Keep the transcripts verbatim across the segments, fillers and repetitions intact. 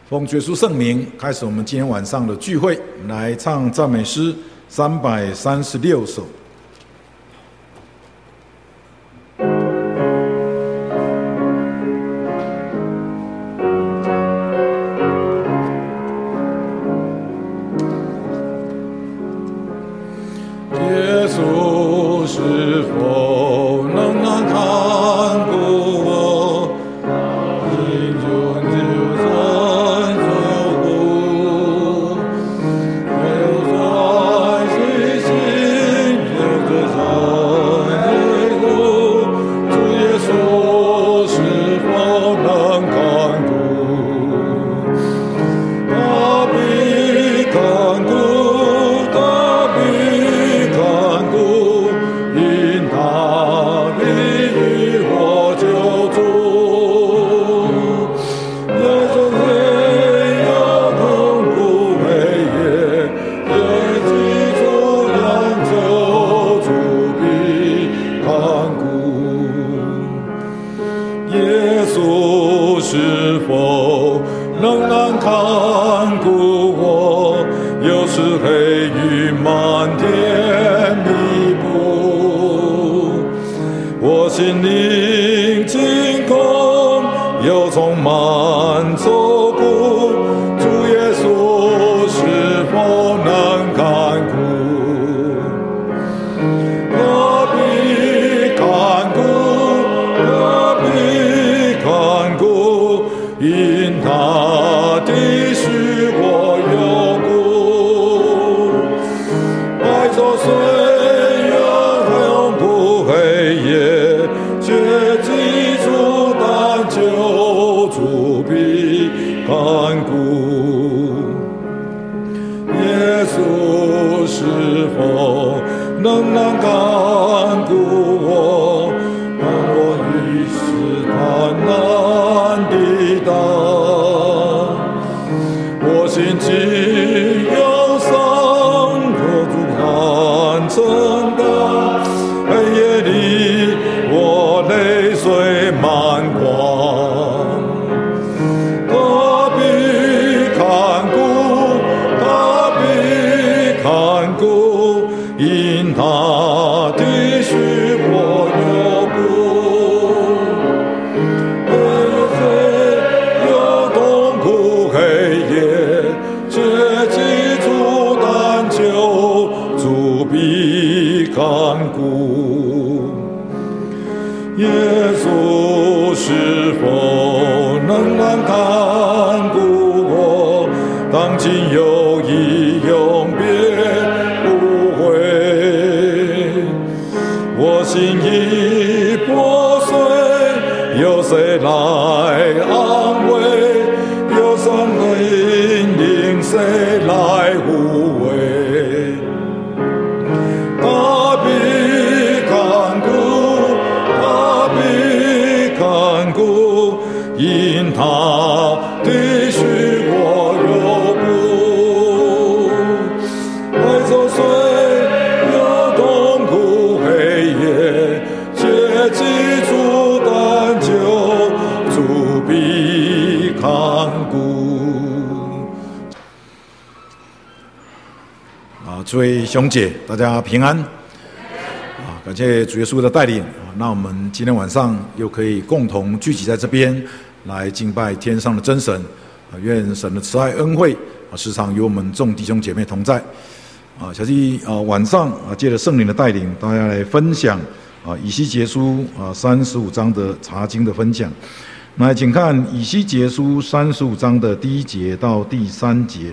奉耶稣圣名，开始我们今天晚上的聚会，来唱赞美诗三百三十六首。耶稣是否能能看顾我？英雄就在守护，留在心心，留在内骨。主耶稣是否能看顾？他必看顾，他必看顾，因他必与我救助。耶稣没有痛苦黑夜，也记住养救主必看顾。耶稣是否仍然看顾我？有时黑雨漫天密布，我心灵惊恐，又充满愁苦。主耶稣是否能看顾？他必看顾，他必看顾，因他的许我有故。白昼虽有永不黑夜，却记住但救主必看顾。耶稣是否能能看顾我？让我于试探难抵挡，我心既忧伤，若主看承担，黑夜里我泪水满眶。他必看顾，他必看顾，因他的许我有故。有谁有痛苦黑夜，却记住但求主必看顾。耶稣是否能能看顾我？当今有意永别不悔，我心已破碎，有谁来安慰？有神的引领，谁来护卫？他必看顾，他必看顾，因他的许我有故。白昼虽有痛苦黑夜，却记住但求主必看顾。啊，诸位兄姐，大家平安。啊，感谢主耶稣的带领。啊，那我们今天晚上又可以共同聚集在这边，来敬拜天上的真神。啊，愿神的慈爱恩惠啊，时常与我们众弟兄姐妹同在。啊，小弟啊，晚上啊，借着圣灵的带领，大家来分享啊，以西结书啊三十五章的查经的分享。那请看以西结书三十五章的第一节到第三节。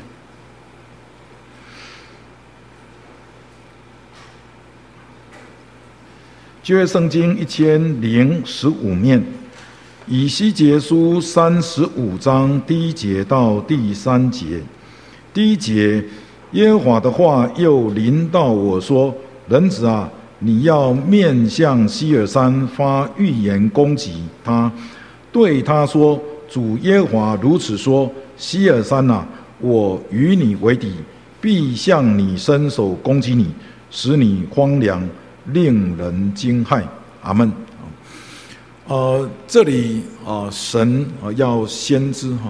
旧约圣经一千零十五面，以西结书三十五章第一节到第三节。第一节，耶和华的话又临到我说：人子啊，你要面向西尔山发预言攻击他，对他说：主耶和华如此说，西尔山啊，我与你为敌，必向你伸手攻击你，使你荒凉，令人惊骇。阿们。呃，这里啊、呃，神啊、呃、要先知哈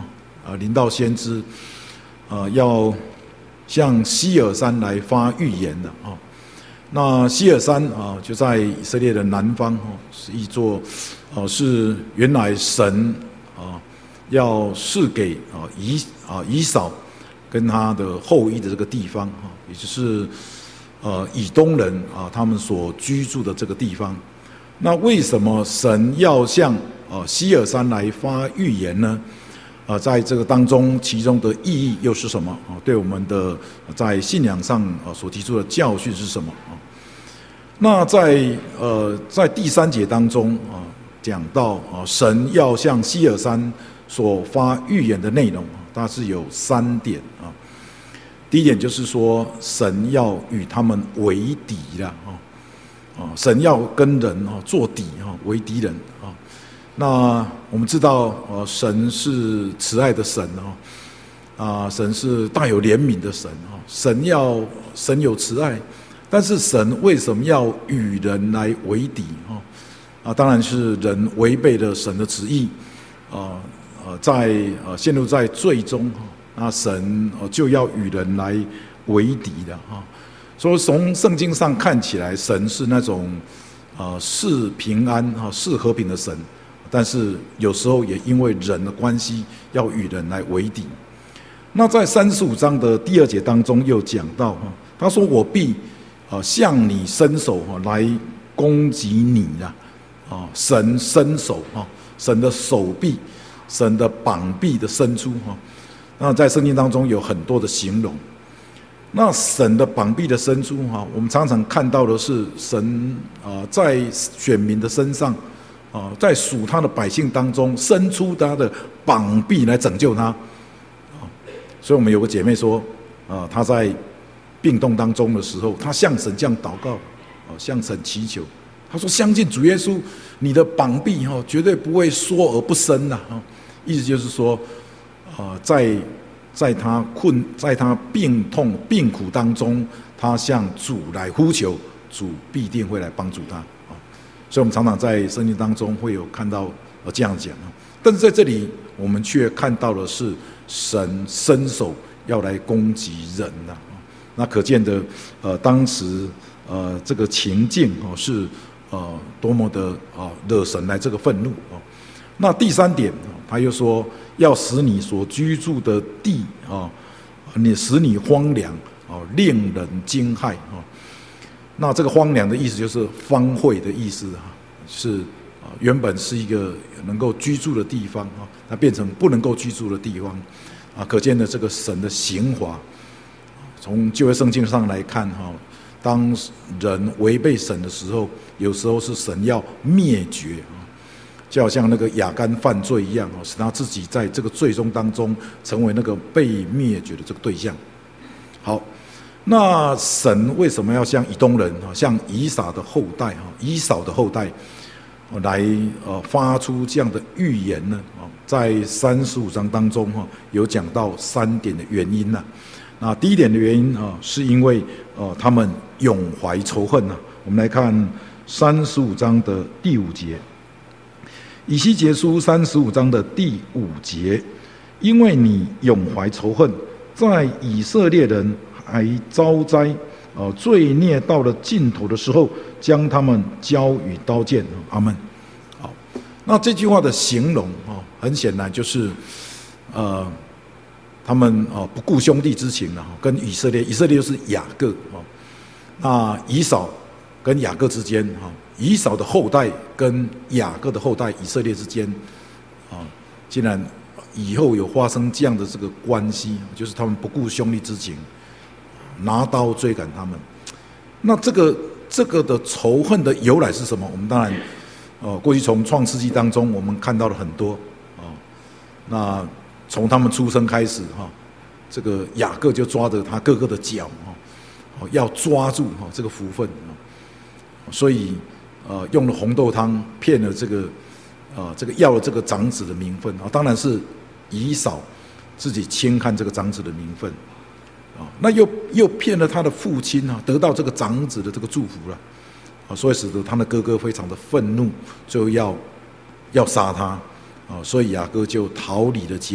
啊临到先知，啊要向希尔山来发预言的啊。那希尔山啊就在以色列的南方哦，是一座啊是原来神啊要赐给啊以啊以扫跟他的后裔的这个地方啊，也就是呃以东人啊他们所居住的这个地方。那为什么神要向啊希尔山来发预言呢？啊，在这个当中，其中的意义又是什么啊？对我们的在信仰上啊所提出的教训是什么啊？那在呃在第三节当中啊，讲到啊神要向希尔山所发预言的内容啊，大致有三点啊。第一点就是说，神要与他们为敌了啊，啊，神要跟人啊作敌啊，为敌人啊。那我们知道，呃，神是慈爱的神哦，啊，神是大有怜悯的神哦。神要神有慈爱，但是神为什么要与人来为敌哦？啊，当然是人违背了神的旨意，啊呃，在呃陷入在罪中哈，那神呃就要与人来为敌的哈。所以从圣经上看起来，神是那种啊是平安哈是和平的神。但是有时候也因为人的关系，要与人来为敌。那在三十五章的第二节当中又讲到哈，他说：“我必啊向你伸手哈来攻击你啦，啊神伸手哈，神的手臂、神的膀臂的伸出哈。那在圣经当中有很多的形容。那神的膀臂的伸出哈，我们常常看到的是神啊在选民的身上。”啊，在属他的百姓当中，伸出他的膀臂来拯救他。啊，所以我们有个姐妹说，啊，她在病痛当中的时候，她向神这样祷告，啊，向神祈求。她说：“相信主耶稣，你的膀臂哈绝对不会缩而不伸呐。”啊，意思就是说，啊，在在他困，在他病痛病苦当中，他向主来呼求，主必定会来帮助他。所以我们常常在圣经当中会有看到呃这样讲，但是在这里我们却看到的是神伸手要来攻击人呐，那可见的呃当时呃这个情境哦是呃多么的啊惹神来这个愤怒哦。那第三点，他又说要使你所居住的地啊，你使你荒凉啊，令人惊骇啊。那这个荒凉的意思就是荒废的意思哈，是啊，原本是一个能够居住的地方啊，它变成不能够居住的地方啊，可见的这个神的刑罚。从旧约圣经上来看哈，当人违背神的时候，有时候是神要灭绝啊，就好像那个亚干犯罪一样啊，使他自己在这个罪中当中成为那个被灭绝的这个对象。好。那神为什么要向以东人啊，向以撒的后代啊，以扫的后代，来呃发出这样的预言呢？啊，在三十五章当中哈，有讲到三点的原因呐。那第一点的原因啊，是因为呃他们永怀仇恨呐。我们来看三十五章的第五节，以西结书三十五章的第五节，因为你永怀仇恨，在以色列人。还遭灾，呃，罪孽到了尽头的时候，将他们交与刀剑。阿们。好，那这句话的形容啊，很显然就是，呃，他们啊不顾兄弟之情了，跟以色列，以色列就是雅各啊，那以扫跟雅各之间哈，以扫的后代跟雅各的后代以色列之间，啊，竟然以后有发生这样的这个关系，就是他们不顾兄弟之情。拿刀追赶他们，那这个这个的仇恨的由来是什么？我们当然，呃，过去从创世纪当中我们看到了很多啊、哦。那从他们出生开始哈、哦，这个雅各就抓着他哥哥的脚哈、哦，要抓住哈、哦、这个福分啊、哦，所以呃用了红豆汤骗了这个啊、呃、这个要了这个长子的名分啊、哦，当然是以扫自己轻看这个长子的名分。啊，那又又骗了他的父亲啊，得到这个长子的这个祝福了，啊，所以使得他的哥哥非常的愤怒，就要要杀他，啊，所以雅各就逃离了家，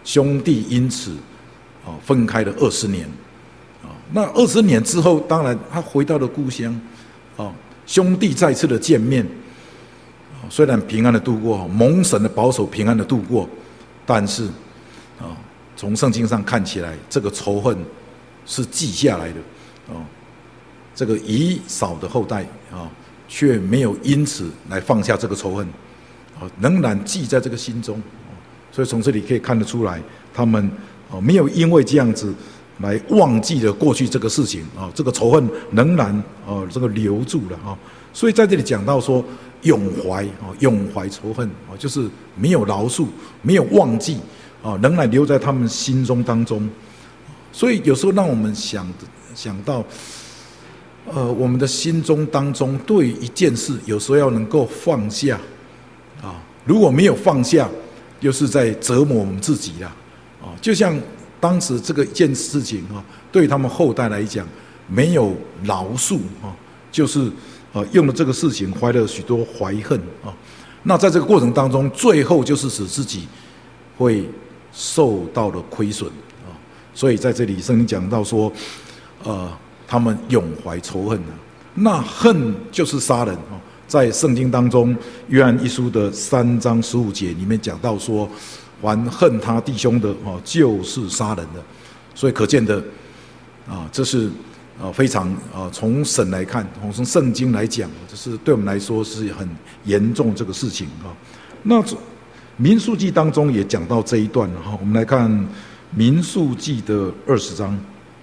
兄弟因此啊分开了二十年啊。那二十年之后，当然他回到了故乡啊，兄弟再次的见面，虽然平安的度过，蒙神的保守平安的度过，但是啊，从圣经上看起来，这个仇恨是记下来的啊。这个以扫的后代啊，却没有因此来放下这个仇恨啊，仍然记在这个心中。所以从这里可以看得出来，他们啊没有因为这样子来忘记了过去这个事情啊，这个仇恨仍然啊这个留住了啊。所以在这里讲到说永怀啊，永怀仇恨啊，就是没有饶恕，没有忘记啊，仍然留在他们心中当中。所以有时候让我们想想到，呃，我们的心中当中对一件事，有时候要能够放下啊，如果没有放下，又是在折磨我们自己啦啊。就像当时这个一件事情啊，对他们后代来讲，没有饶恕啊，就是啊用了这个事情怀了许多怀恨啊。那在这个过程当中，最后就是使自己会受到了亏损啊。所以在这里圣经讲到说，呃。他们永怀仇恨啊，那恨就是杀人啊。在圣经当中，约翰一书的三章十五节里面讲到说，凡恨他弟兄的啊，就是杀人的。所以可见的啊，这是啊非常啊从神来看，从圣经来讲，这是对我们来说是很严重这个事情啊。那民数记当中也讲到这一段哈，我们来看民数记的二十章。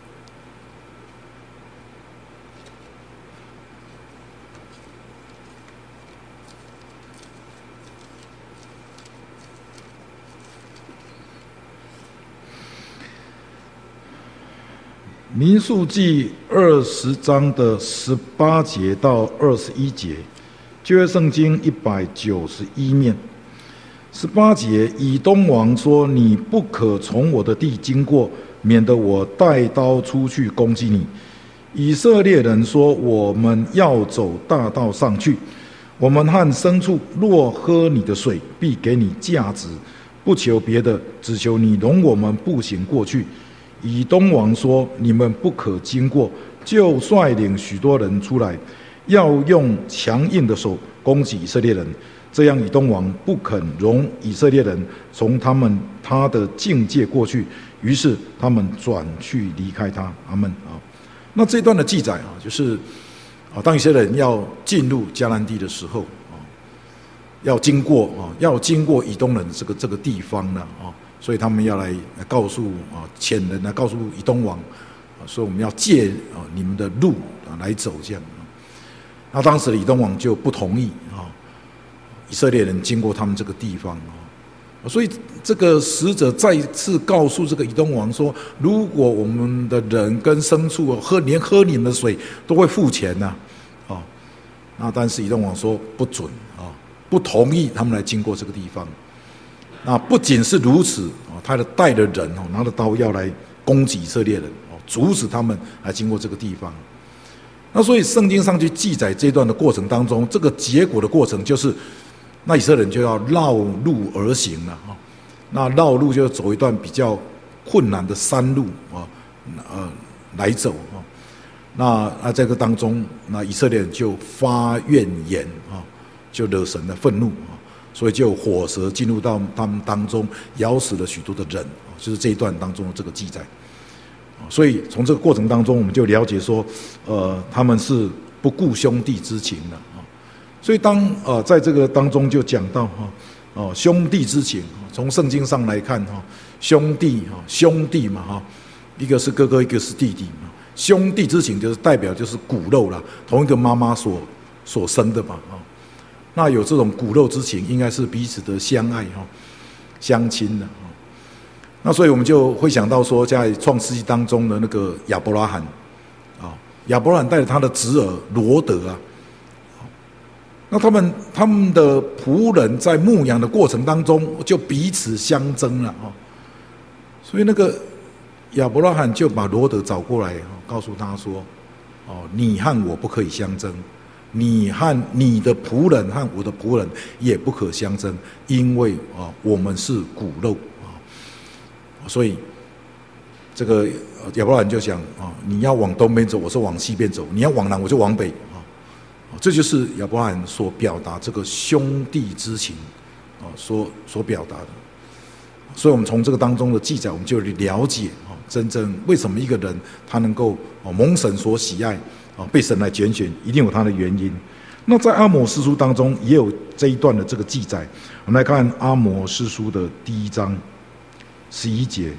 民数记二十章的十八节到二十一节，旧约圣经一百九十一面。十八节，以东王说：“你不可从我的地经过，免得我带刀出去攻击你。”以色列人说：“我们要走大道上去，我们和牲畜若喝你的水，必给你价值，不求别的，只求你容我们步行过去。”以东王说：“你们不可经过，就率领许多人出来，要用强硬的手攻击以色列人。这样，以东王不肯容以色列人从他们他的境界过去，于是他们转去离开他。”阿们啊。那这段的记载啊，就是啊，当以色列人要进入迦南地的时候啊，要经过啊，要经过以东人这个这个地方呢啊。所以他们要来告诉啊遣人来告诉以东王，啊，说我们要借啊你们的路啊来走这样。那当时的以东王就不同意啊，以色列人经过他们这个地方啊，所以这个使者再次告诉这个以东王说，如果我们的人跟牲畜喝连喝你们的水都会付钱呐，啊，那但是以东王说不准啊，不同意他们来经过这个地方。那不仅是如此啊，他的带的人哦，拿着刀要来攻击以色列人哦，阻止他们来经过这个地方。那所以圣经上去记载这段的过程当中，这个结果的过程就是，那以色列人就要绕路而行了啊。那绕路就走一段比较困难的山路啊，呃，来走啊。那那这个当中，那以色列人就发怨言啊，就惹神的愤怒啊。所以就有火蛇进入到他们当中，咬死了许多的人，就是这一段当中的这个记载。所以从这个过程当中，我们就了解说，呃，他们是不顾兄弟之情的啊。所以当呃在这个当中就讲到哈，哦兄弟之情，从圣经上来看哈，兄弟哈兄弟嘛哈，一个是哥哥，一个是弟弟嘛。兄弟之情就是代表就是骨肉啦，同一个妈妈所所生的嘛啊。那有这种骨肉之情，应该是彼此的相爱哈、相亲的哈。那所以我们就会想到说，在创世纪当中的那个亚伯拉罕啊，亚伯拉罕带着他的侄儿罗德啊，那他们他们的仆人在牧羊的过程当中就彼此相争了啊。所以那个亚伯拉罕就把罗德找过来，告诉他说：“哦，你和我不可以相争。”你和你的仆人和我的仆人也不可相争，因为啊，我们是骨肉啊。 所以这个亚伯拉罕就想啊，你要往东边走，我是往西边走；你要往南，我就往北啊。这就是亚伯拉罕所表达这个兄弟之情啊，所所表达的。所以我们从这个当中的记载，我们就了解啊，真正为什么一个人他能够啊蒙神所喜爱啊，被神来拣选，一定有他的原因。那在阿摩司书当中也有这一段的这个记载，我们来看阿摩司书的第一章十一节。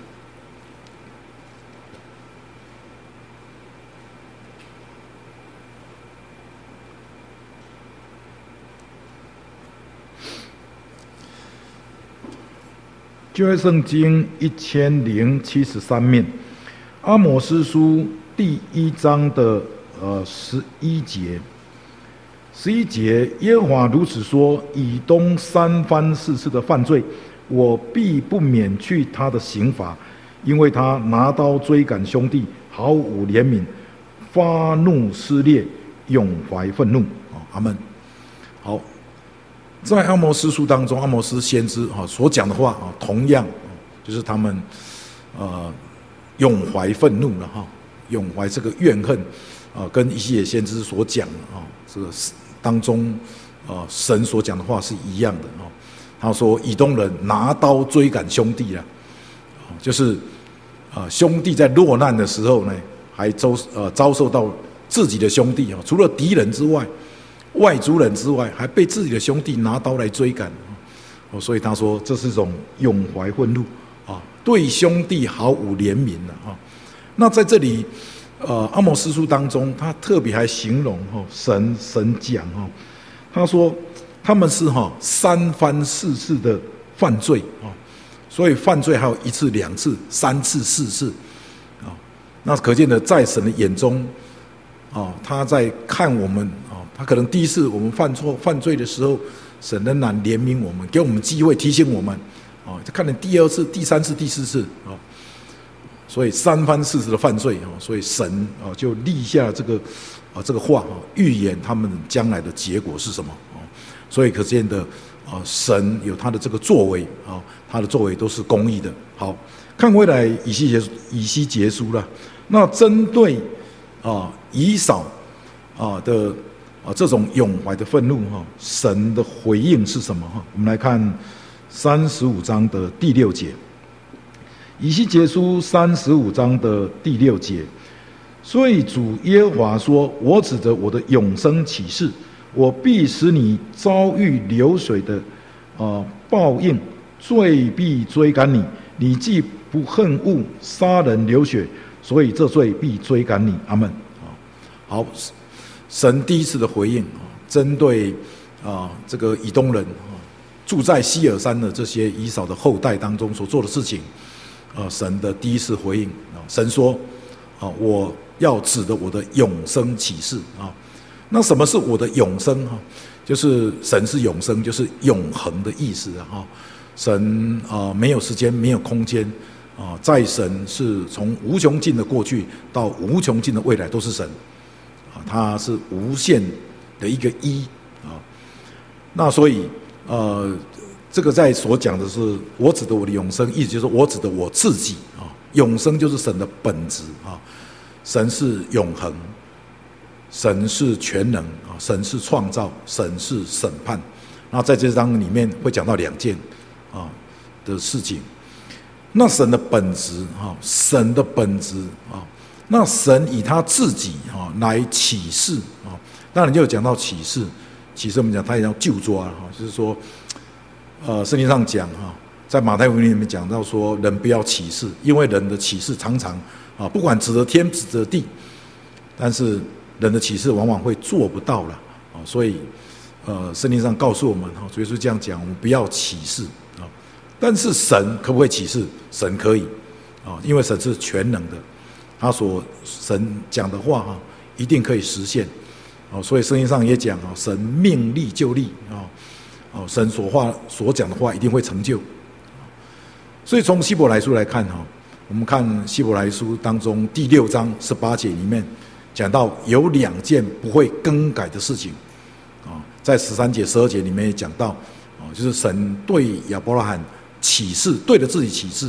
旧约圣经一千零七十三面，阿摩司书第一章的呃十一节，十一节，耶和华如此说：以东三番四次的犯罪，我必不免去他的刑罚，因为他拿刀追赶兄弟，毫无怜悯，发怒撕裂，永怀愤怒。阿们。好。在阿摩司书当中，阿摩司先知哈所讲的话啊，同样就是他们呃永怀愤怒了哈，永怀这个怨恨啊，跟以西结先知所讲的啊，这个当中啊神所讲的话是一样的啊。他说以东人拿刀追赶兄弟啊，就是啊兄弟在落难的时候呢，还遭呃遭受到自己的兄弟啊，除了敌人之外。外族人之外，还被自己的兄弟拿刀来追赶，哦，所以他说这是一种永怀愤怒啊，对兄弟毫无怜悯了啊。那在这里，呃，阿摩司书当中，他特别还形容哈神神讲哈，他说他们是哈三番四次的犯罪啊，所以犯罪还有一次、两次、三次、四次啊，那可见的在神的眼中啊，他在看我们。他可能第一次我们犯错犯罪的时候，神仍然怜悯我们，给我们机会提醒我们，啊，就看你第二次、第三次、第四次啊，所以三番四次的犯罪啊，所以神啊就立下这个啊这个话啊，预言他们将来的结果是什么啊？所以可见的啊，神有他的这个作为啊，他的作为都是公义的。好，看回来以西结以西结书了，那针对啊以扫啊的。啊，这种永怀的愤怒哈，神的回应是什么哈？我们来看三十五章的第六节，以西结书三十五章的第六节，所以主耶和华说：“我指着我的永生起誓，我必使你遭遇流水的啊、呃、报应，罪必追赶你。你既不恨恶杀人流血，所以这罪必追赶你。”阿们。好。神第一次的回应啊，针对啊这个以东人啊住在西尔山的这些以扫的后代当中所做的事情，啊神的第一次回应啊，神说啊我要指的我的永生启示啊，那什么是我的永生哈？就是神是永生，就是永恒的意思啊哈。神啊没有时间，没有空间啊，在神是从无穷尽的过去到无穷尽的未来都是神。它是无限的一个一啊，那所以呃，这个在所讲的是我指的我的永生，意思就是我指的我自己啊。永生就是神的本质啊，神是永恒，神是全能啊，神是创造，神是审判。那在这章里面会讲到两件啊的事情。那神的本质啊，神的本质啊。那神以他自己哈来启示啊，当然就讲到启示，启示我们讲他也要救抓哈，就是说，呃，圣经上讲哈，在马太福音里面讲到说，人不要启示，因为人的启示常常啊，不管指着天指着地，但是人的启示往往会做不到了啊，所以呃，圣经上告诉我们哈，所以说这样讲，我们不要启示啊，但是神可不可以启示？神可以啊，因为神是全能的。他所神讲的话哈，一定可以实现，哦，所以圣经上也讲啊，神命立就立啊，哦，神所话所讲的话一定会成就。所以从希伯来书来看哈，我们看希伯来书当中第六章十八节里面讲到有两件不会更改的事情，啊，在十三节、十二节里面也讲到，啊，就是神对亚伯拉罕启示，对着自己启示，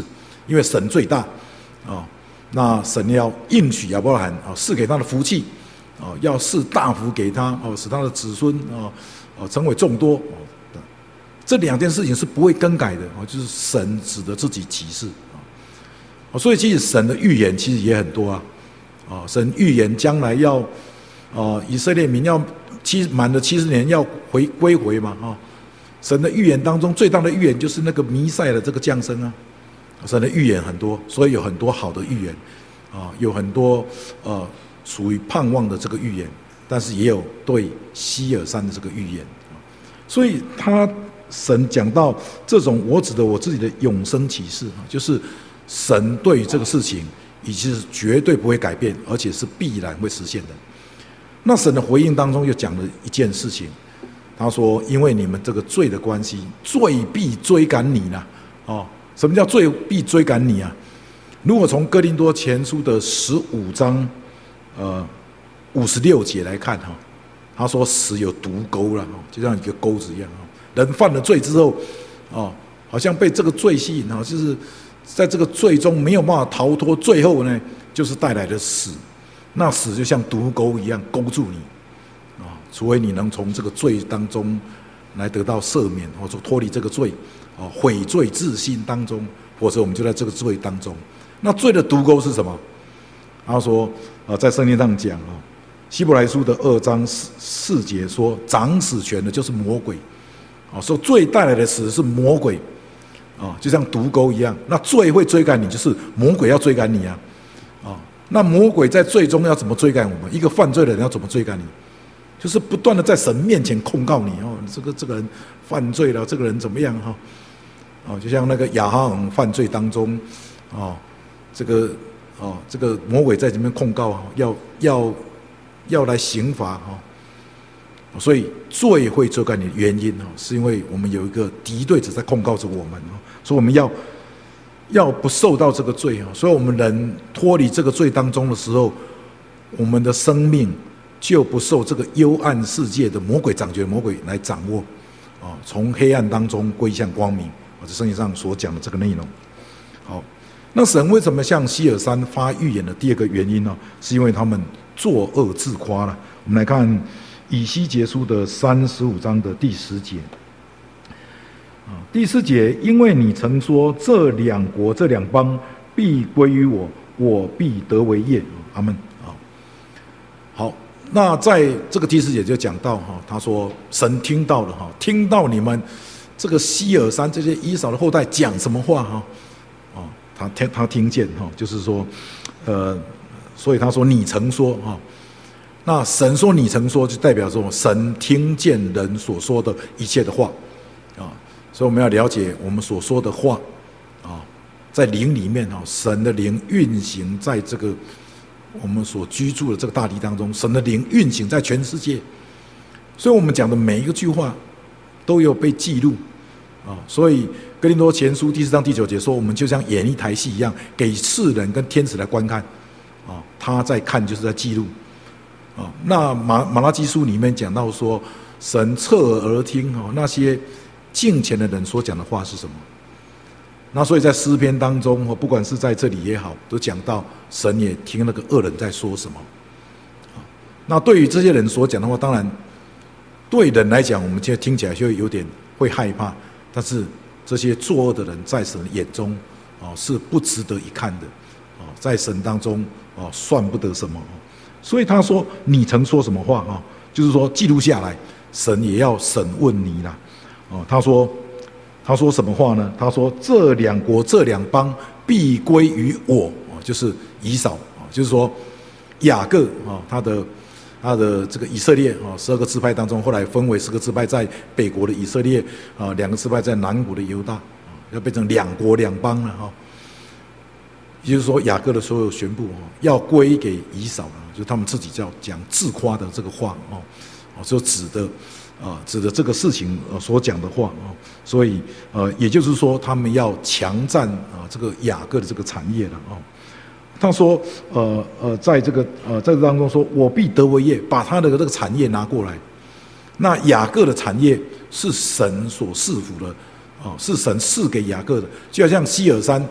因为神最大啊。那神要应许亚伯拉罕啊，赐给他的福气啊，要赐大福给他哦，使他的子孙啊啊成为众多。这两件事情是不会更改的啊，就是神指着自己启示啊。所以其实神的预言其实也很多啊啊，神预言将来要啊以色列民要七满了七十年要回归回嘛啊。神的预言当中最大的预言就是那个弥赛的这个降生啊。神的预言很多，所以有很多好的预言啊，有很多呃属于盼望的这个预言，但是也有对希尔山的这个预言。所以他神讲到这种我指的我自己的永生启示啊，就是神对于这个事情已经是绝对不会改变，而且是必然会实现的。那神的回应当中又讲了一件事情，他说因为你们这个罪的关系，罪必追赶你呢哦。什么叫罪必追赶你啊？如果从哥林多前书的十五章，呃五十六节来看哈，他说死有毒钩了，就像一个钩子一样，人犯了罪之后，哦，好像被这个罪吸引哈，就是在这个罪中没有办法逃脱，最后呢就是带来的死，那死就像毒钩一样勾住你，啊，除非你能从这个罪当中来得到赦免，或者脱离这个罪。哦，悔罪自新当中，或者我们就在这个罪当中。那罪的毒钩是什么？他说，呃，在圣经上讲啊，希伯来书的二章四四节说，掌死权的就是魔鬼。哦，说罪带来的死是魔鬼，啊，就像毒钩一样。那罪会追赶你，就是魔鬼要追赶你啊，啊，那魔鬼在罪中要怎么追赶我们？一个犯罪的人要怎么追赶你？就是不断的在神面前控告你哦，这个这个人犯罪了，这个人怎么样哈？哦，就像那个亚哈王犯罪当中，哦，这个哦，这个魔鬼在这边控告，要要要来刑罚哈。所以罪会追赶你的原因哦，是因为我们有一个敌对者在控告着我们哦，所以我们要要不受到这个罪啊。所以我们人脱离这个罪当中的时候，我们的生命就不受这个幽暗世界的魔鬼掌权，魔鬼来掌握啊，从黑暗当中归向光明。这圣经上所讲的这个内容。好，那神为什么向希尔山发预言的第二个原因呢？是因为他们作恶自夸了。我们来看以西结书的三十五章的第十节。啊，第四节，因为你曾说这两国这两邦必归于我，我必得为业。阿们。啊，好，那在这个第四节就讲到哈，他说神听到了哈，听到你们。这个希尔山这些以扫的后代讲什么话哈？哦，他听他听见哈，就是说，呃，所以他说你曾说哈，那神说你曾说，就代表说神听见人所说的一切的话啊，所以我们要了解我们所说的话啊，在灵里面哈，神的灵运行在这个我们所居住的这个大地当中，神的灵运行在全世界，所以我们讲的每一个句话都有被记录。啊，所以哥林多前书第四章第九节说，我们就像演一台戏一样，给世人跟天使来观看。啊，他在看就是在记录。啊，那马马拉基书里面讲到说，神侧耳而听哦，那些敬虔的人所讲的话是什么？那所以在诗篇当中，不管是在这里也好，都讲到神也听那个恶人在说什么。啊，那对于这些人所讲的话，当然对人来讲，我们现在听起来就有点会害怕。但是这些作恶的人在神眼中，哦，是不值得一看的，哦，在神当中，哦，算不得什么。所以他说你曾说什么话啊？就是说记录下来，神也要审问你啦。哦，他说他说什么话呢？他说这两国这两邦必归于我，哦，就是以扫，哦，就是说雅各啊，他的。他的这个以色列啊，十二个支派当中，后来分为十个支派，在北国的以色列啊，两个支派在南国的犹大，要变成两国两邦了哈。也就是说，雅各的所有宣布要归给以扫了，就他们自己叫讲自夸的这个话哦，所指的啊，指的这个事情所讲的话哦，所以呃，也就是说，他们要强占啊这个雅各的这个产业了哦。他说：“呃呃，在这个呃在这当中说，我必得为业，把他的这个产业拿过来。那雅各的产业是神所赐福的，哦，是神赐给雅各的，就好像希尔山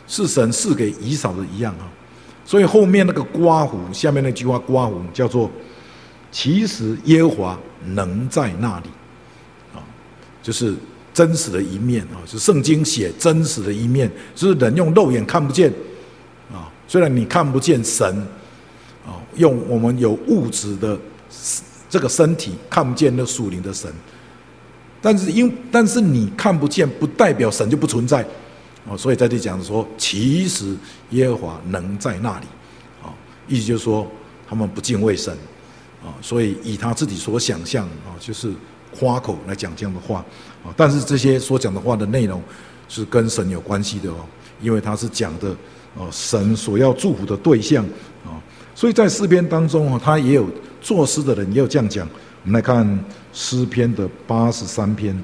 是神赐给以扫的一样啊。所以后面那个刮胡，下面那句话刮胡叫做其实耶和华能在那里啊，就是真实的一面啊，就圣经写真实的一面，就是人用肉眼看不见啊。虽然你看不见神啊，用我们有物质的这个身体看不见那属灵的神，但是因但是你看不见，不代表神就不存在。哦，所以在这里讲说，其实耶和华能在那里，哦，意思就是说他们不敬畏神，啊，所以以他自己所想象啊，就是夸口来讲这样的话，啊，但是这些所讲的话的内容是跟神有关系的哦，因为他是讲的哦神所要祝福的对象啊，所以在诗篇当中啊，他也有作诗的人也有这样讲。我们来看诗篇的八十三篇。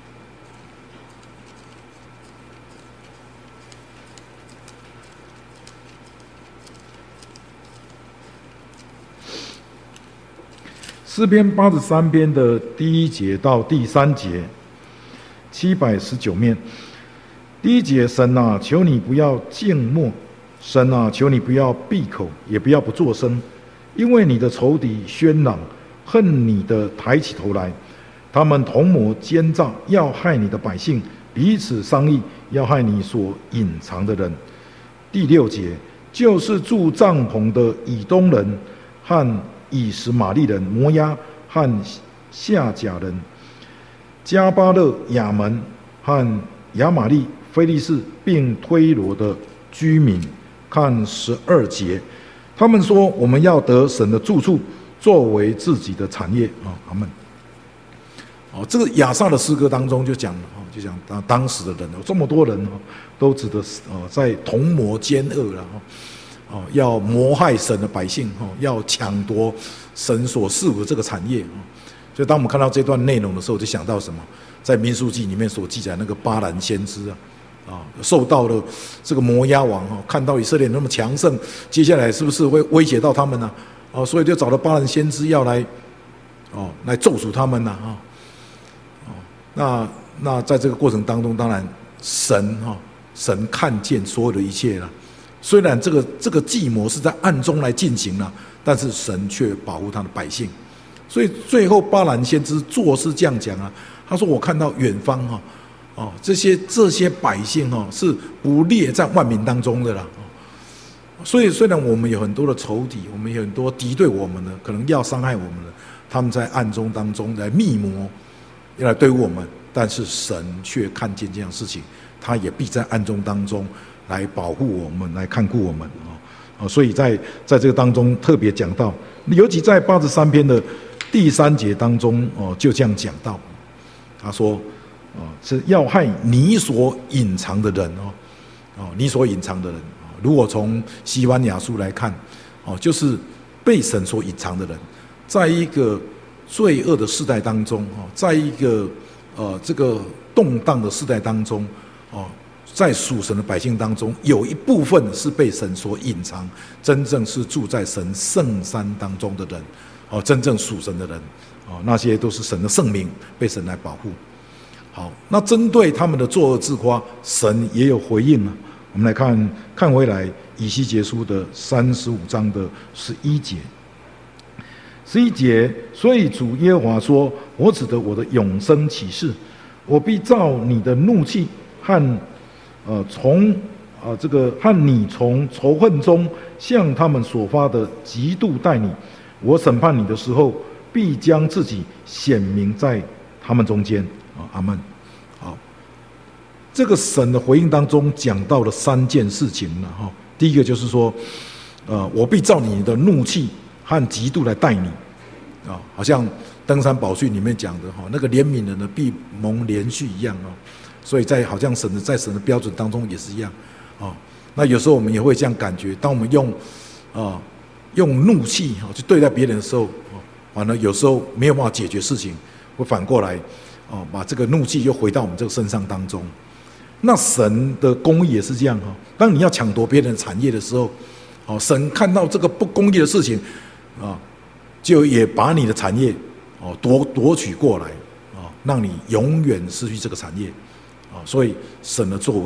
诗篇八十三篇的第一节到第三节，七百十九面。第一节，神啊，求你不要静默，神啊，求你不要闭口，也不要不作声，因为你的仇敌喧嚷，恨你的抬起头来，他们同谋奸诈，要害你的百姓，彼此商议，要害你所隐藏的人。第六节，就是住帐篷的以东人和以实玛利人、摩押和夏甲人、加巴勒、亚门和亚玛利、非利士，并推罗的居民。看十二节，他们说我们要得神的住处，作为自己的产业啊！阿们。哦，这个亚萨的诗歌当中就讲了哦，就讲当当时的人有这么多人哦，都指的哦在同谋奸恶了哦。哦，要谋害神的百姓，哦，要抢夺神所赐予的这个产业，哦，所以当我们看到这段内容的时候，就想到什么？在民数记里面所记载那个巴兰先知啊，啊，受到了这个摩押王哦，看到以色列那么强盛，接下来是不是会威胁到他们呢？哦，所以就找了巴兰先知要来，哦，来咒诅他们呢，啊，哦，那那在这个过程当中，当然神哈，神看见所有的一切了。虽然这个这个计谋是在暗中来进行了，但是神却保护他的百姓。所以最后巴兰先知作诗这样讲啊，他说：“我看到远方哈，哦，这些这些百姓哈是不列在万民当中的啦。所以虽然我们有很多的仇敌，我们有很多敌对我们的，可能要伤害我们的，他们在暗中当中来密谋，要来对付我们，但是神却看见这样的事情，他也必在暗中当中。”来保护我们，来看顾我们啊！所以在在这个当中特别讲到，尤其在八十三篇的第三节当中哦，就这样讲到，他说，哦，是要害你所隐藏的人哦，哦，你所隐藏的人，如果从西番雅书来看，哦，就是被神所隐藏的人，在一个罪恶的世代当中，哦，在一个呃这个动荡的世代当中，哦。在属神的百姓当中，有一部分是被神所隐藏，真正是住在神圣山当中的人，哦，真正属神的人，哦，那些都是神的圣名，被神来保护。好，那针对他们的作恶自夸，神也有回应啊。我们来看看回来以西结书的三十五章的十一节，十一节，所以主耶和华说：“我指着我的永生启示，我必照你的怒气和。”呃，从啊、呃、这个和你从仇恨中向他们所发的嫉妒待你，我审判你的时候，必将自己显明在他们中间啊，阿们。好，这个神的回应当中讲到了三件事情了哈。第一个就是说，呃，我必照你的怒气和嫉妒来待你啊，好像登山宝训里面讲的哈，那个怜悯人的必蒙连续一样啊。所以在好像神的在神的标准当中也是一样，哦，那有时候我们也会这样感觉，当我们用，啊、呃，用怒气哦去对待别人的时候，哦，反而有时候没有办法解决事情，会反过来，哦，把这个怒气又回到我们这个身上当中。那神的公义也是这样哈，当你要抢夺别人的产业的时候，哦，神看到这个不公义的事情，啊，就也把你的产业哦夺夺取过来，啊，让你永远失去这个产业。所以神的作为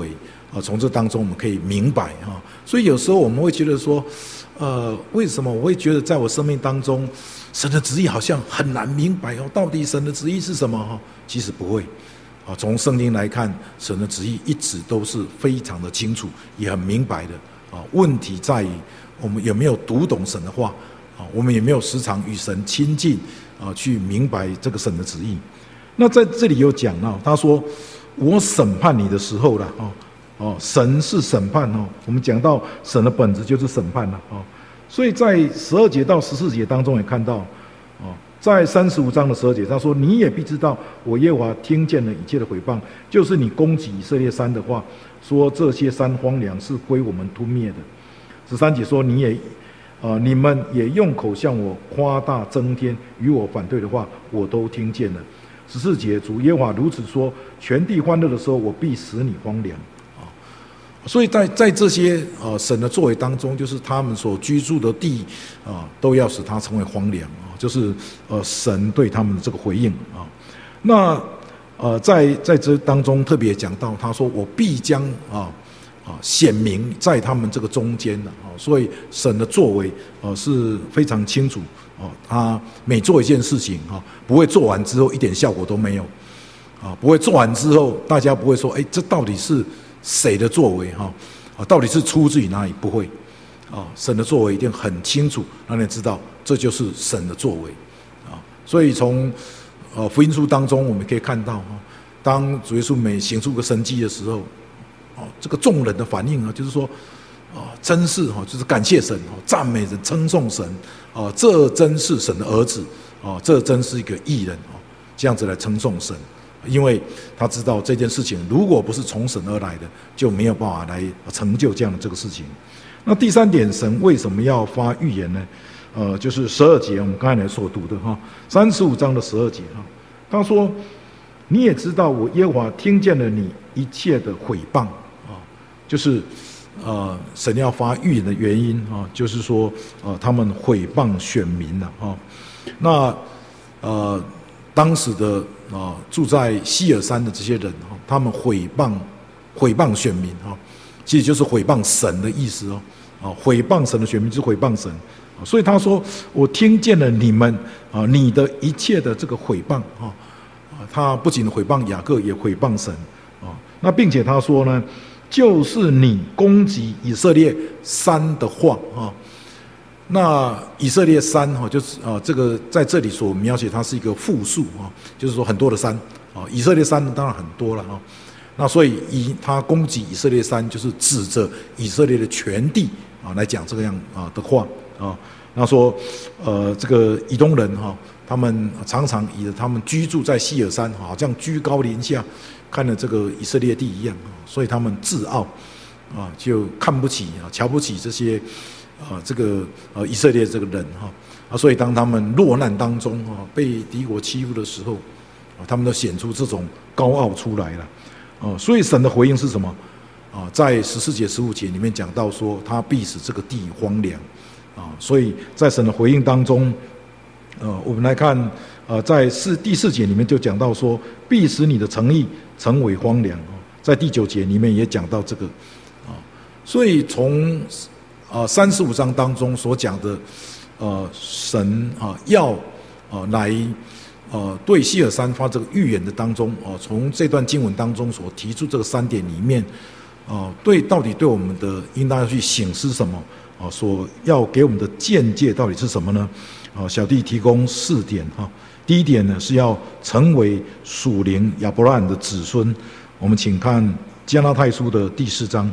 啊，从这当中我们可以明白哈。所以有时候我们会觉得说，呃，为什么我会觉得在我生命当中，神的旨意好像很难明白哦？到底神的旨意是什么哈？其实不会。啊，从圣经来看，神的旨意一直都是非常的清楚，也很明白的。啊，问题在于我们有没有读懂神的话，啊，我们有没有时常与神亲近，啊，去明白这个神的旨意。那在这里有讲到，他说：“我审判你的时候了，哦哦，神是审判哦。我们讲到神的本质就是审判了，哦，所以在十二节到十四节当中也看到，哦。”在三十五章的十二节，他说：“你也必知道，我耶和华听见了一切的毁谤，就是你攻击以色列山的话，说这些山荒凉是归我们吞灭的。”十三节说：“你也，呃，你们也用口向我夸大增添，与我反对的话，我都听见了。”十四节，主耶和华如此说：“全地欢乐的时候，我必使你荒凉。”所以在在这些呃神的作为当中，就是他们所居住的地啊、呃，都要使它成为荒凉啊，就是呃神对他们的这个回应啊。那呃在在这当中特别讲到，他说：“我必将啊啊显明在他们这个中间的啊。”所以神的作为呃是非常清楚啊，他每做一件事情啊，不会做完之后一点效果都没有啊，不会做完之后大家不会说：“哎，这到底是谁的作为哈？啊，到底是出自于哪里？不会，啊，神的作为一定很清楚，让你知道这就是神的作为，啊，所以从呃福音书当中我们可以看到哈，当主耶稣每行出个神迹的时候，哦，这个众人的反应啊，就是说，啊，真是哈，就是感谢神，赞美人，称颂神，啊，这真是神的儿子，啊，这真是一个义人，啊，这样子来称颂神。因为他知道这件事情如果不是从神而来的，就没有办法来成就这样的这个事情。那第三点，神为什么要发预言呢？呃，就是十二节我们刚才所读的哈，三十五章的十二节哈，他说：“你也知道我耶和华听见了你一切的毁谤啊，就是呃神要发预言的原因啊，就是说呃他们毁谤选民了啊。那呃当时的。”啊，住在希尔山的这些人哈，他们毁谤毁谤选民哈，其实就是毁谤神的意思哦。啊，毁谤神的选民就是毁谤神，所以他说：“我听见了你们啊，你的一切的这个毁谤啊，啊，他不仅毁谤雅各，也毁谤神啊。那并且他说呢，就是你攻击以色列山的话啊。”那以色列山哈，就是啊，这个在这里所描写它是一个复数啊，就是说很多的山啊，以色列山当然很多了哈。那所以以他攻击以色列山，就是指着以色列的全地啊来讲这个样啊的话啊。那说呃，这个以东人哈，他们常常以他们居住在希尔山，好像居高临下，看了这个以色列地一样啊，所以他们自傲啊，就看不起啊，瞧不起这些。啊，这个呃以色列这个人哈啊，所以当他们落难当中啊，被敌国欺负的时候啊，他们都显出这种高傲出来了啊。所以神的回应是什么啊？在十四节、十五节里面讲到说，他必使这个地荒凉啊。所以在神的回应当中，呃，我们来看呃，在四第四节里面就讲到说，必使你的诚意成为荒凉啊。在第九节里面也讲到这个啊。所以从啊，三十五章当中所讲的，呃，神啊要啊来呃对希尔山发这个预言的当中，啊，从这段经文当中所提出这个三点里面，啊，对到底对我们的应当要去省思什么？啊，所要给我们的见解到底是什么呢？啊，小弟提供四点哈。第一点呢是要成为属灵亚伯拉罕的子孙。我们请看加拉太书的第四章。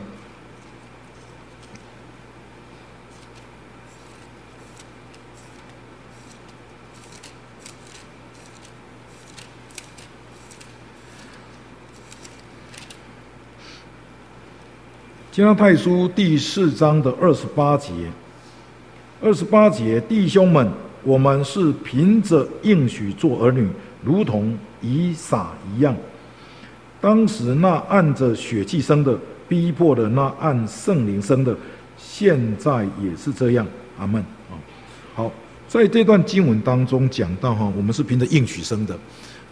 加拉太书第四章的二十八节，二十八节，弟兄们，我们是凭着应许做儿女，如同以撒一样。当时那按着血气生的，逼迫的那按圣灵生的，现在也是这样。阿们。好，在这段经文当中讲到哈，我们是凭着应许生的啊。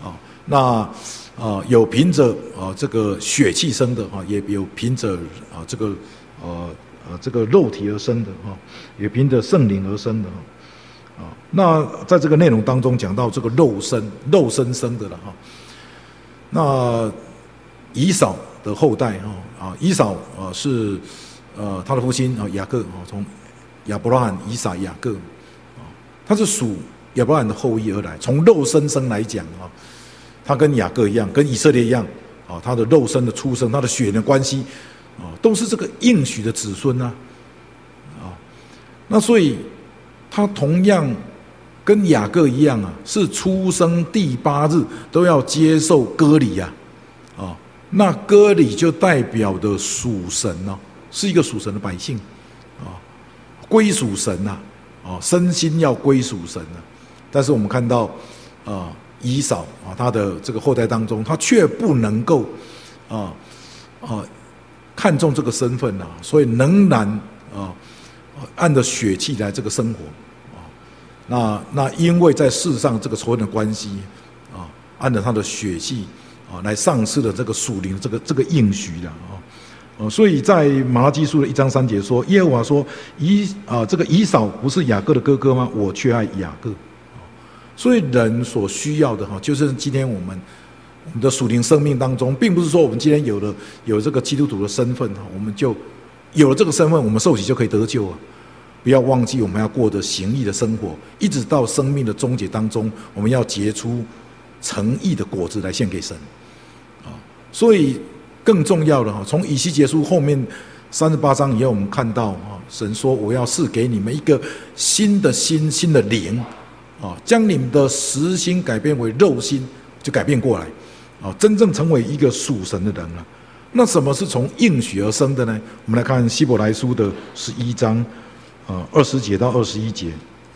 那啊、呃、有凭着啊、呃、这个血气生的啊，也有凭着啊这个呃呃这个肉体而生的啊，也凭着圣灵而生的啊。那在这个内容当中讲到这个肉身，肉身生的了哈。那以扫的后代哈啊，以扫啊是呃他的父亲啊雅各啊，从亚伯拉罕、以撒、雅各啊，他是属亚伯拉罕的后裔而来。从肉身生来讲啊，他跟雅各一样，跟以色列一样啊，他的肉身的出生，他的血缘的关系啊，都是这个应许的子孙啊啊。那所以他同样跟雅各一样啊，是出生第八日都要接受割礼啊啊。那割礼就代表的属神哦，是一个属神的百姓啊，归属神呐啊，身心要归属神啊。但是我们看到啊，以扫啊，他的这个后代当中，他却不能够啊啊看重这个身份呐、啊，所以仍然啊按着血气来这个生活啊。那那因为在世上这个仇恨的关系啊，按照他的血气啊来丧失了这个属灵这个这个应许的啊。哦，所以在马拉基书的一章三节说，耶和华说以啊这个以扫不是雅各的哥哥吗？我却爱雅各。所以人所需要的哈，就是今天我们我们的属灵生命当中，并不是说我们今天有了有这个基督徒的身份哈，我们就有了这个身份，我们受洗就可以得救啊！不要忘记我们要过得行义的生活，一直到生命的终结当中，我们要结出诚意的果子来献给神啊！所以更重要的哈，从以西结书后面三十八章以后，我们看到啊，神说我要赐给你们一个新的心，新的灵。啊，将你们的实心改变为肉心，就改变过来，啊，真正成为一个属神的人了。那什么是从应许而生的呢？我们来看希伯来书的十一章，啊，二十节到二十一节。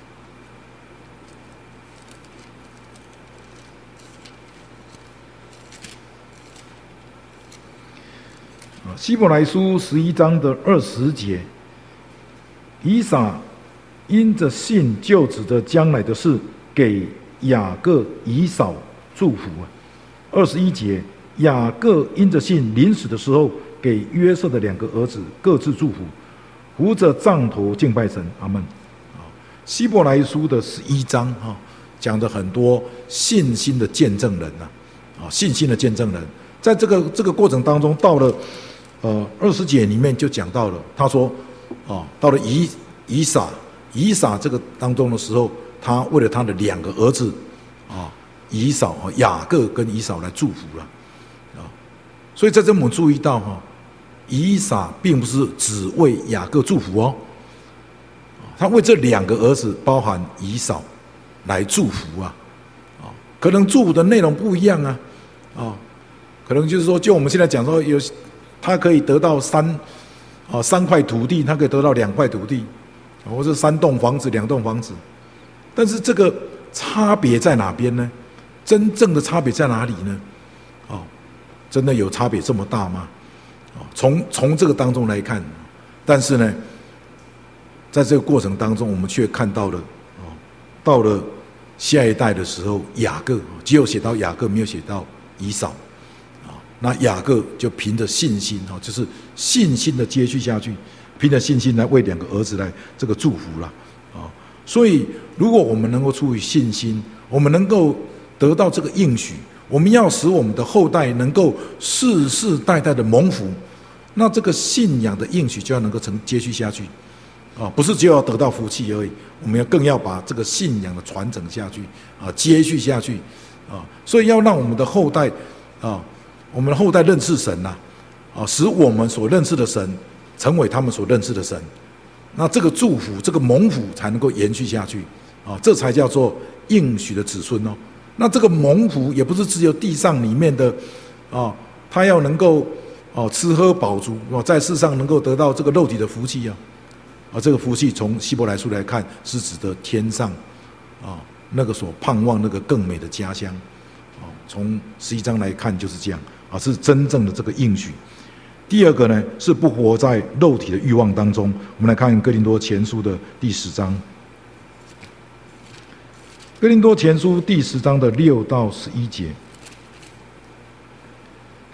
啊，希伯来书十一章的二十节，以撒因着信，就指着将来的事，给雅各、以扫祝福啊。二十一节，雅各因着信，临死的时候，给约瑟的两个儿子各自祝福，扶着杖头敬拜神。阿们。啊，希伯来书的十一章哈，讲的很多信心的见证人呐，啊，信心的见证人，在这个这个过程当中，到了呃二十节里面就讲到了，他说，啊，到了以以撒。以撒这个当中的时候，他为了他的两个儿子啊，以扫啊，雅各跟以扫来祝福了啊。所以在这我们注意到哈，以撒并不是只为雅各祝福哦，他为这两个儿子，包含以扫来祝福啊啊。可能祝福的内容不一样啊啊，可能就是说，就我们现在讲说，有他可以得到三啊三块土地，他可以得到两块土地。或是三栋房子、两栋房子，但是这个差别在哪边呢？真正的差别在哪里呢？哦，真的有差别这么大吗？哦，从从这个当中来看，但是呢，在这个过程当中，我们却看到了，哦，到了下一代的时候，雅各只有写到雅各，没有写到以扫，啊，那雅各就凭着信心，哈，就是信心的接续下去。凭着信心来为两个儿子来这个祝福了啊！所以，如果我们能够出于信心，我们能够得到这个应许，我们要使我们的后代能够世世代代的蒙福，那这个信仰的应许就要能够承接续下去啊！不是只有要得到福气而已，我们要更要把这个信仰的传承下去啊，接续下去啊！所以要让我们的后代啊，我们的后代认识神呐啊，使我们所认识的神。成为他们所认识的神，那这个祝福、这个蒙福才能够延续下去啊，这才叫做应许的子孙哦。那这个蒙福也不是只有地上里面的啊，他要能够哦吃喝饱足哦，在世上能够得到这个肉体的福气啊，啊，这个福气从希伯来书来看是指的天上啊那个所盼望那个更美的家乡啊，从十一章来看就是这样啊，是真正的这个应许。第二个呢，是不活在肉体的欲望当中。我们来看哥林多前书的第十章，哥林多前书第十章的六到十一节。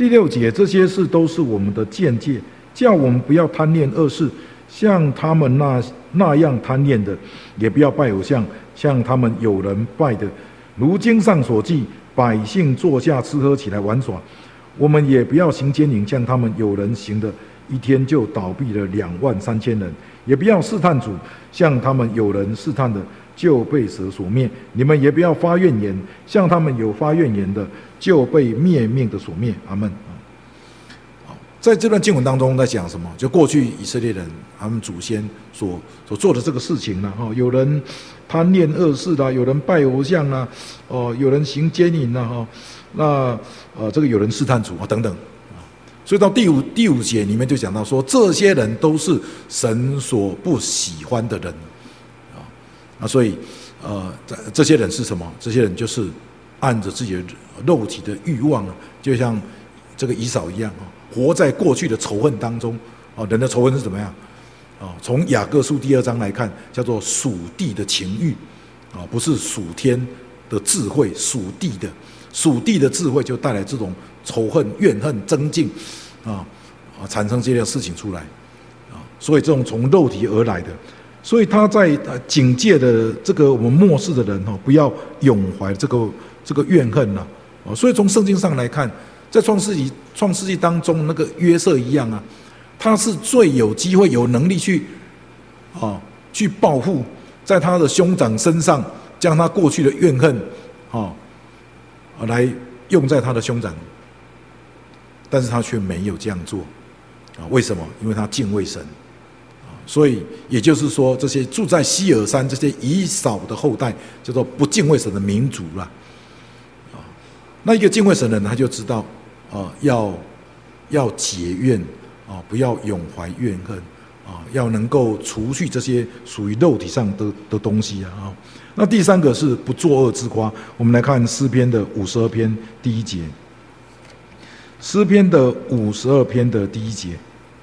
第六节，这些事都是我们的见解，叫我们不要贪恋恶事，像他们那那样贪恋的，也不要拜偶像，像他们有人拜的。如经上所记，百姓坐下吃喝起来玩耍，我们也不要行奸淫，像他们有人行的，一天就倒闭了两万三千人。也不要试探主，像他们有人试探的，就被蛇所灭。你们也不要发怨言，像他们有发怨言的，就被灭命的所灭。阿们。 在这段经文当中在讲什么？就过去以色列人他们祖先所所做的这个事情呢？哈，有人贪恋恶事啦，有人拜偶像啦，哦，有人行奸淫啦，哈，那呃，这个有人试探主啊，等等。所以到第五第五节里面就讲到说，这些人都是神所不喜欢的人啊。那所以呃，这些人是什么？这些人就是按着自己的肉体的欲望啊，就像这个以扫一样啊。活在过去的仇恨当中，哦，人的仇恨是怎么样？哦，从雅各书第二章来看，叫做属地的情欲，啊，不是属天的智慧，属地的，属地的智慧就带来这种仇恨、怨恨、争竞，啊啊，产生这件事情出来，啊，所以这种从肉体而来的，所以他在警戒的这个我们末世的人哈，不要永怀这个这个怨恨呐，啊，所以从圣经上来看。在创世纪创世纪当中，那个约瑟一样啊，他是最有机会、有能力去啊去报复，在他的兄长身上，将他过去的怨恨啊来用在他的兄长，但是他却没有这样做啊？为什么？因为他敬畏神啊。所以也就是说，这些住在希尔山这些以扫的后代，叫做不敬畏神的民族啦啊。那一个敬畏神的人，他就知道。啊，要要结怨啊，不要永怀怨恨啊，要能够除去这些属于肉体上的的东西啊。那第三个是不作恶自夸。我们来看诗篇的五十二篇第一节，诗篇的五十二篇的第一节。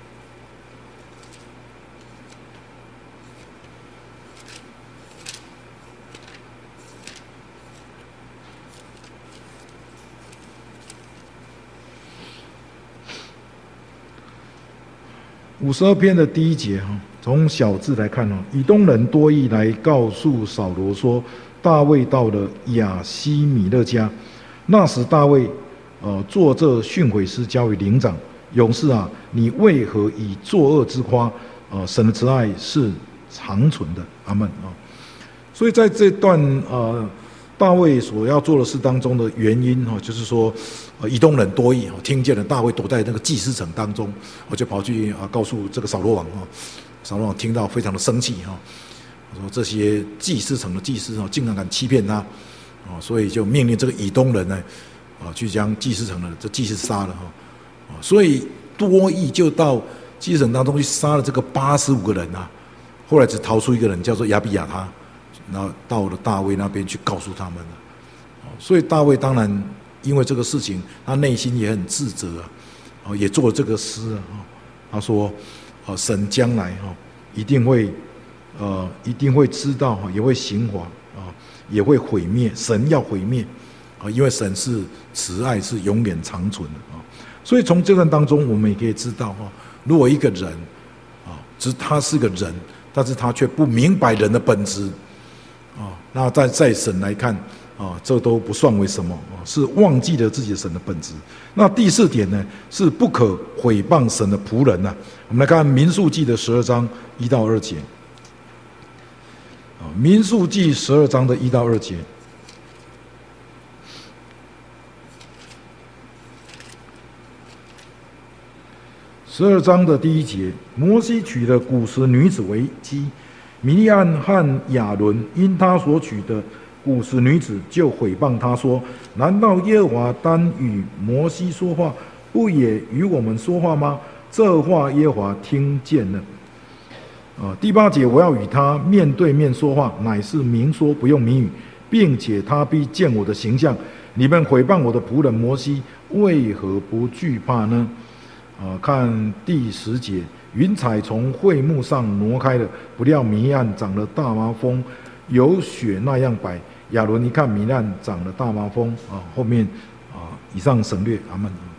五十二篇的第一节哈，从小字来看哦，以东人多益来告诉扫罗说，大卫到了亚希米勒家，那时大卫，呃，做这训诲师交于灵长，勇士啊，你为何以作恶之夸？呃，神的慈爱是长存的，阿们啊。所以在这段呃大卫所要做的事当中的原因哈，就是说。呃，以东人多益听见了大卫躲在那个祭司城当中，我就跑去啊告诉这个扫罗王啊，扫罗王听到非常的生气哈，说这些祭司城的祭司啊，竟然敢欺骗他，啊，所以就命令这个以东人呢，啊，去将祭司城的这祭司杀了哈，啊，所以多益就到祭司城当中去杀了这个八十五个人啊，后来只逃出一个人叫做亚比亚他，然后到了大卫那边去告诉他们了，啊，所以大卫当然。因为这个事情，他内心也很自责啊，也做了这个诗啊。他说：“啊，神将来哈一定会，呃，一定会知道哈，也会刑罚啊，也会毁灭。神要毁灭啊，因为神是慈爱，是永远长存的啊。所以从这段当中，我们也可以知道哈，如果一个人啊，只他是个人，但是他却不明白人的本质啊，那在在神来看。”啊，这都不算为什么啊，是忘记了自己的神的本质。那第四点呢，是不可毁谤神的仆人呐、啊。我们来看民数记的十二章一到二节。啊，民数记十二章的一到二节。十二章的第一节，摩西娶了古时女子为妻，米利暗和亚伦因他所娶的。古时女子就毁谤他说：“难道耶和华单与摩西说话，不也与我们说话吗？”这话耶和华听见了。啊，第八节，我要与他面对面说话，乃是明说，不用谜语，并且他必见我的形象。你们毁谤我的仆人摩西，为何不惧怕呢？啊，看第十节，云彩从会幕上挪开了，不料弥暗长了大麻风。有雪那样白，亚伦一看糜烂长了大麻风啊，后面啊以上省略，阿们。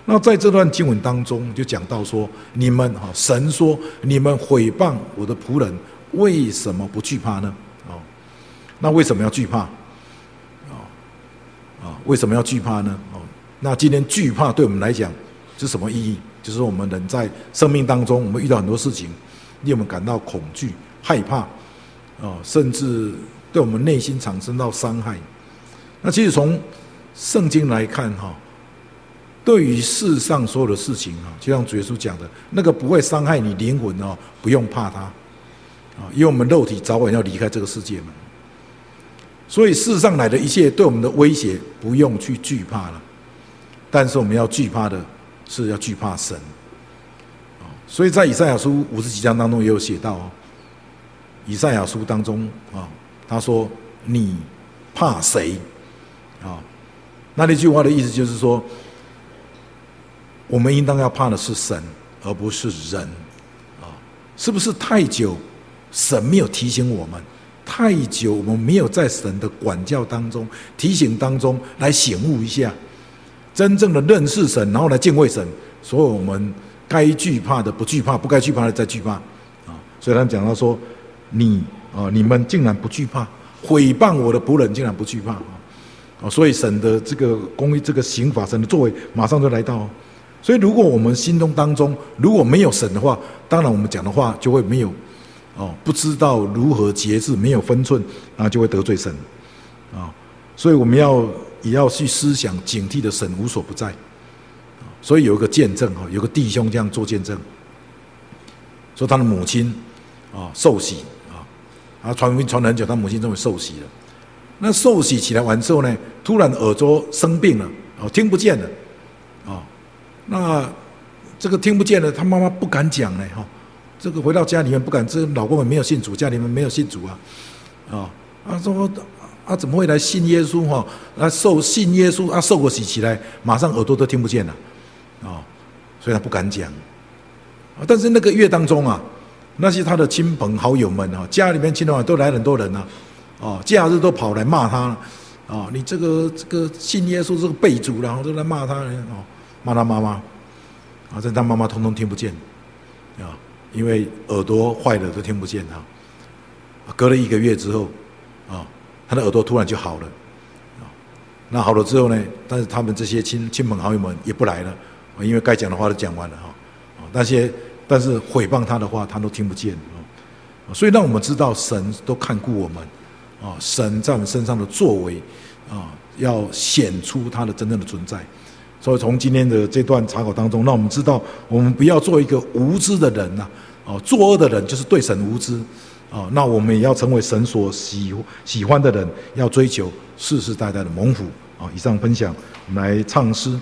那在这段经文当中就讲到说，你们哈，神说你们毁谤我的仆人，为什么不惧怕呢？哦，那为什么要惧怕？啊啊，为什么要惧怕呢？哦，那今天惧怕对我们来讲是什么意义？就是我们人在生命当中，我们遇到很多事情，令我们感到恐惧、害怕，啊，甚至对我们内心产生到伤害。那其实从圣经来看，哈，对于世上所有的事情，哈，就像主耶稣讲的，那个不会伤害你灵魂哦，不用怕它，啊，因为我们肉体早晚要离开这个世界嘛。所以世上来的一切对我们的威胁，不用去惧怕了。但是我们要惧怕的是要惧怕神。所以在以赛亚书五十几章当中也有写到哦，以赛亚书当中啊，他说你怕谁？啊，那那句话的意思就是说，我们应当要怕的是神，而不是人。啊，是不是太久神没有提醒我们？太久我们没有在神的管教当中、提醒当中来醒悟一下，真正的认识神，然后来敬畏神。所以我们该惧怕的不惧怕，不该惧怕的再惧怕。啊，所以他讲到说，你啊，你们竟然不惧怕，毁谤我的仆人竟然不惧怕。啊，所以神的这个公义、这个刑罚、神的作为马上就来到。所以如果我们心中当中如果没有神的话，当然我们讲的话就会没有哦，不知道如何节制，没有分寸，然后就会得罪神啊。所以我们要也要去思想警惕的神无所不在。所以有一个见证哈，有个弟兄这样做见证，说他的母亲啊受洗啊，他传福音传了很久，他母亲终于受洗了。那受洗起来完之后呢，突然耳朵生病了，哦，听不见了，哦，那这个听不见了，他妈妈不敢讲呢，哈，这个回到家里面不敢，这老公也没有信主，家里面没有信主啊，啊，他说啊怎么会来信耶稣哈？啊受信耶稣啊受过洗起来，马上耳朵都听不见了，啊，所以他不敢讲，啊，但是那个月当中啊，那些他的亲朋好友们啊，家里面亲朋好友都来很多人啊。哦，假日都跑来骂他了，哦，你这个这个信耶稣这个背主，然后都来骂他，哦，骂他妈妈，啊，但他妈妈通通听不见，啊，因为耳朵坏了都听不见哈。隔了一个月之后，啊，他的耳朵突然就好了，啊，那好了之后呢，但是他们这些亲亲朋好友们也不来了，啊，因为该讲的话都讲完了哈，啊，那些但是毁谤他的话，他都听不见，啊，所以让我们知道神都看顾我们。啊，神在我们身上的作为，啊，要显出他的真正的存在。所以从今天的这段查考当中，让我们知道，我们不要做一个无知的人呐，啊，作恶的人就是对神无知，啊，那我们也要成为神所喜喜欢的人，要追求世世代代的蒙福。啊，以上分享，我们来唱诗，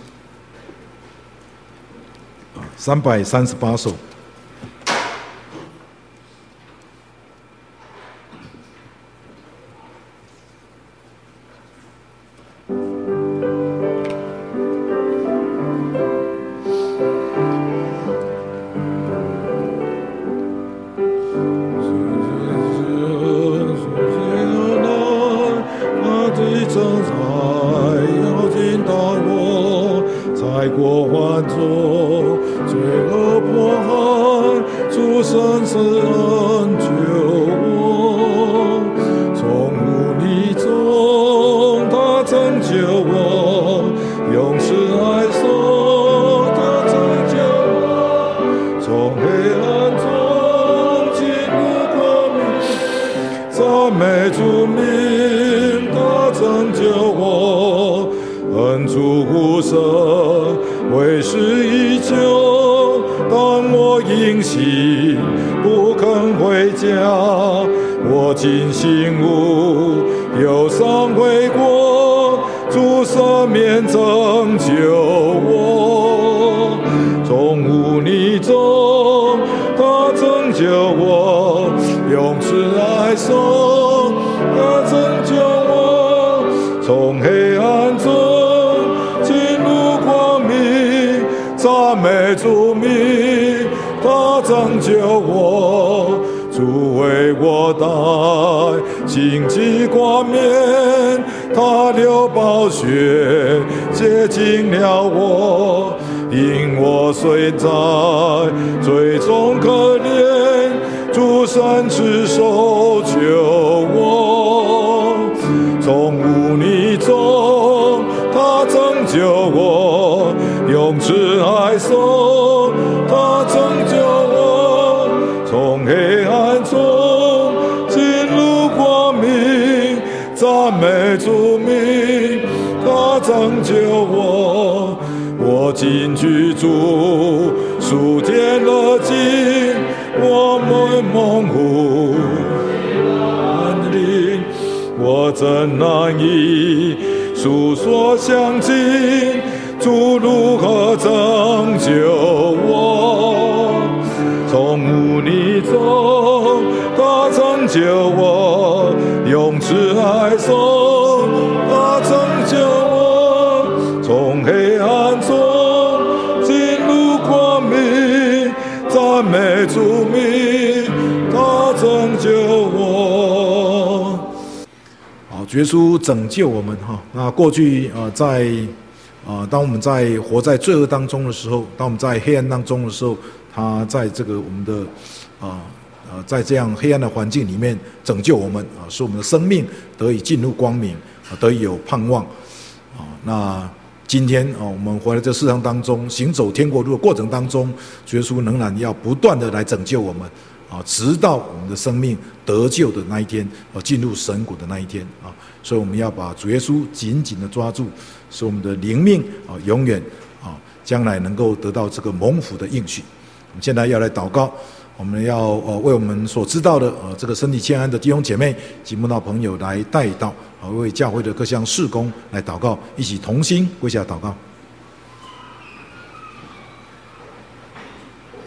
啊，三百三十八首。 他流宝血洁净了我， 因我虽在最终可怜，主伸出手救我，从污泥中他拯救我，用慈爱手他拯救我，从黑暗中进入光明，赞美主名，他拯救我。我进居住属天的境，我们蒙护安宁，我真难以诉说详尽，主如何拯救我，从污泥中他拯救我，用慈爱手他拯救我，从黑暗中进入光明，赞美主名，他拯救我。 好，主耶稣拯救我们哈。那过去呃，在呃，当我们在活在罪恶当中的时候，当我们在黑暗当中的时候，他在这个我们的啊呃，在这样黑暗的环境里面拯救我们啊，使我们的生命得以进入光明，啊，得以有盼望啊。那今天啊，我们活在这世上当中，行走天国路的过程当中，主耶稣仍然要不断的来拯救我们啊，直到我们的生命得救的那一天，啊，进入神国的那一天啊。所以我们要把主耶稣紧紧的抓住，使我们的灵命啊，永远啊，将来能够得到这个蒙福的应许。我们现在要来祷告，我们要呃为我们所知道的呃这个身体欠安的弟兄姐妹及慕道朋友来代祷，啊，为教会的各项事工来祷告，一起同心跪下祷告。